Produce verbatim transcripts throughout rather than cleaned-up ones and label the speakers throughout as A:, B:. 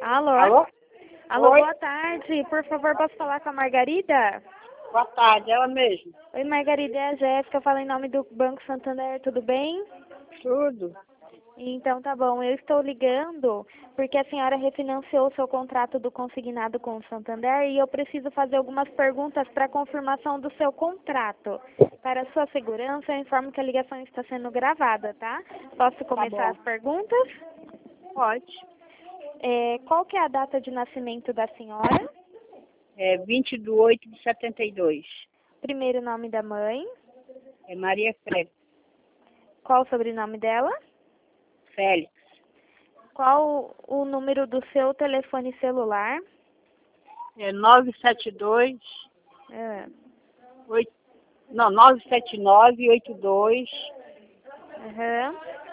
A: Alô?
B: Alô?
A: Alô,
B: Oi.
A: boa tarde. Por favor, posso falar com a Margarida?
B: Boa tarde, ela mesmo.
A: Oi, Margarida, é a Jéssica. Eu falo em nome do Banco Santander, tudo bem?
B: Tudo.
A: Então tá bom, eu estou ligando porque a senhora refinanciou o seu contrato do consignado com o Santander e eu preciso fazer algumas perguntas para confirmação do seu contrato. Para sua segurança, eu informo que a ligação está sendo gravada, tá? Posso começar
B: bom.
A: as perguntas?
B: Pode.
A: É, qual que é a data de nascimento da senhora?
B: É vinte de oito de setenta e dois.
A: Primeiro nome da mãe?
B: É Maria Félix.
A: Qual o sobrenome dela?
B: Félix.
A: Qual o número do seu telefone celular?
B: É nove sete dois,
A: É.
B: oito, não, nove sete nove oito dois,
A: Aham.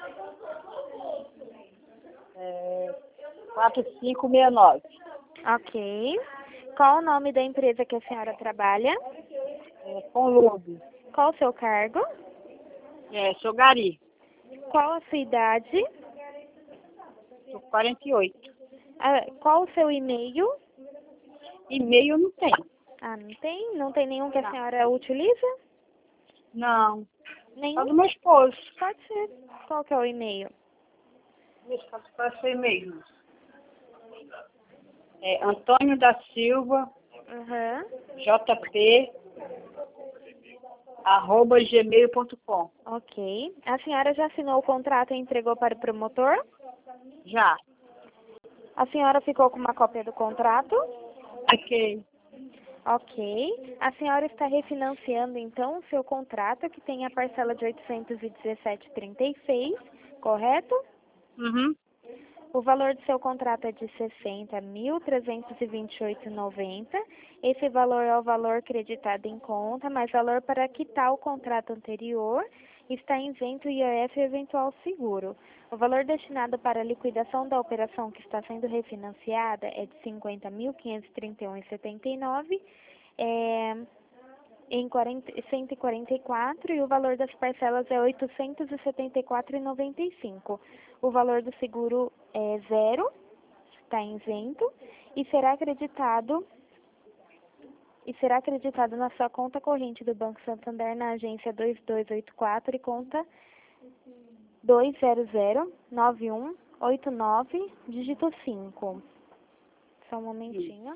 B: é, quatro cinco seis nove.
A: Ok. Qual o nome da empresa que a senhora trabalha?
B: É, com Lube.
A: Qual o seu cargo?
B: É, sou Gari.
A: Qual a sua idade?
B: Sou quarenta e oito.
A: Ah, qual o seu e-mail?
B: E-mail não tem.
A: Ah, não tem? Não tem nenhum que a
B: Não.
A: senhora utiliza?
B: Não. Só
A: Nenhum?
B: do meu esposo.
A: Pode ser. Qual que é o e-mail?
B: Deixa eu falar seu e-mail. É Antônio da Silva,
A: Aham.
B: jp, arroba gmail ponto com.
A: Ok. A senhora já assinou o contrato e entregou para o promotor?
B: Já.
A: A senhora ficou com uma cópia do contrato?
B: Ok.
A: Ok. A senhora está refinanciando, então, o seu contrato, que tem a parcela de oitocentos e dezessete vírgula trinta e seis, correto?
B: Uhum.
A: O valor do seu contrato é de sessenta mil trezentos e vinte e oito reais e noventa centavos. Esse valor é o valor creditado em conta, mais valor para quitar o contrato anterior. Está isento I O F e eventual seguro. O valor destinado para a liquidação da operação que está sendo refinanciada é de cinquenta mil quinhentos e trinta e um reais e setenta e nove centavos. É, em quarenta, cento e quarenta e quatro e o valor das parcelas é oitocentos e setenta e quatro reais e noventa e cinco centavos. O valor do seguro é zero, está isento e será acreditado e será acreditado na sua conta corrente do Banco Santander na agência dois dois oito quatro e conta dois zero zero nove um oito nove, dígito cinco. Só um momentinho.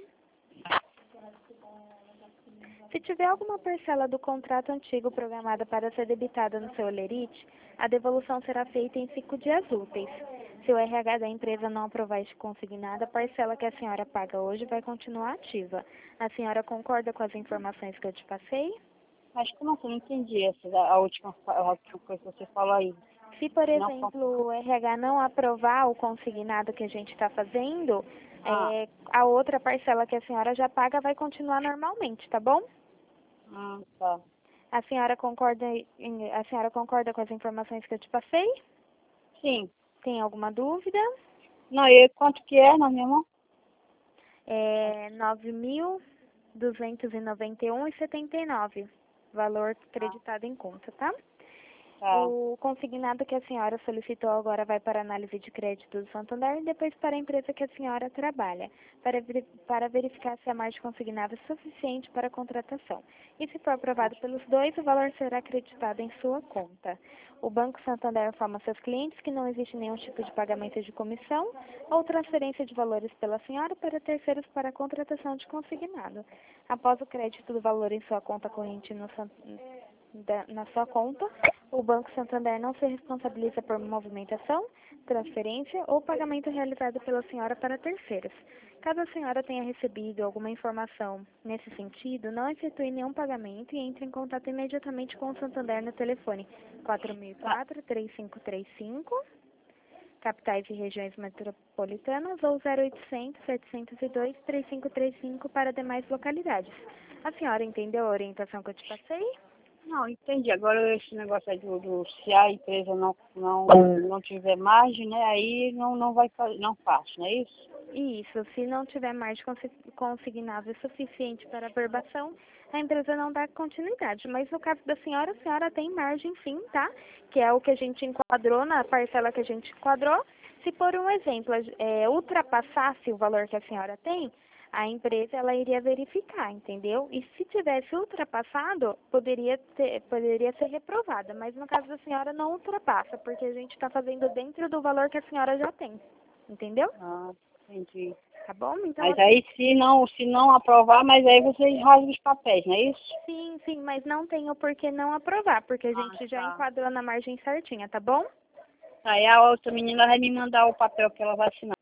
A: Se tiver alguma parcela do contrato antigo programada para ser debitada no seu holerite, a devolução será feita em cinco dias úteis. Se o R H da empresa não aprovar este consignado, a parcela que a senhora paga hoje vai continuar ativa. A senhora concorda com as informações que eu te passei?
B: Mas como assim? Não entendi essa, a última, a última coisa que você falou aí.
A: Se, por
B: Não,
A: exemplo, o R H não aprovar o consignado que a gente está fazendo,
B: ah,
A: é, a outra parcela que a senhora já paga vai continuar normalmente, tá bom?
B: ah, tá.
A: A senhora concorda, em- a senhora concorda com as informações que eu te passei?
B: Sim.
A: Tem alguma dúvida?
B: Não, e quanto que é, não, minha irmã?
A: É nove mil duzentos e noventa e um reais e setenta e nove, valor
B: Ah,
A: creditado em conta, tá?
B: tá.
A: O consignado que a senhora solicitou agora vai para análise de crédito do Santander e depois para a empresa que a senhora trabalha, para, veri- para verificar se a margem consignada é suficiente para a contratação. E se for aprovado pelos dois, o valor será acreditado em sua conta. O Banco Santander informa seus clientes que não existe nenhum tipo de pagamento de comissão ou transferência de valores pela senhora para terceiros para a contratação de consignado. Após o crédito do valor em sua conta corrente no San- da- na sua conta, o Banco Santander não se responsabiliza por movimentação, transferência ou pagamento realizado pela senhora para terceiros. Caso a senhora tenha recebido alguma informação nesse sentido, não efetue nenhum pagamento e entre em contato imediatamente com o Santander no telefone quatro mil e quatro, três cinco três cinco, capitais e regiões metropolitanas, ou zero oitocentos, setecentos e dois, três cinco três cinco para demais localidades. A senhora entendeu a orientação que eu te passei?
B: Não, entendi. Agora esse negócio aí do, do se a empresa não, não, não tiver margem, né, aí não, não vai fazer, não faz, não é isso?
A: Isso, se não tiver margem consi- consignável suficiente para a verbação, a empresa não dá continuidade. Mas no caso da senhora, a senhora tem margem sim, tá? Que é o que a gente enquadrou, na parcela que a gente enquadrou. Se por um exemplo, é, ultrapassasse o valor que a senhora tem, a empresa ela iria verificar, entendeu? E se tivesse ultrapassado, poderia, ter, poderia ser reprovada. Mas no caso da senhora não ultrapassa, porque a gente está fazendo dentro do valor que a senhora já tem. Entendeu?
B: Ah, entendi.
A: Tá bom? Então,
B: Mas
A: assim,
B: aí se não, se não aprovar, mas aí vocês rasgam os papéis, não é isso?
A: sim, sim, mas não tem o porquê não aprovar, porque a
B: Ah,
A: gente já
B: tá.
A: enquadrou na margem certinha, tá bom?
B: Aí a outra menina vai me mandar o papel que ela vai assinar.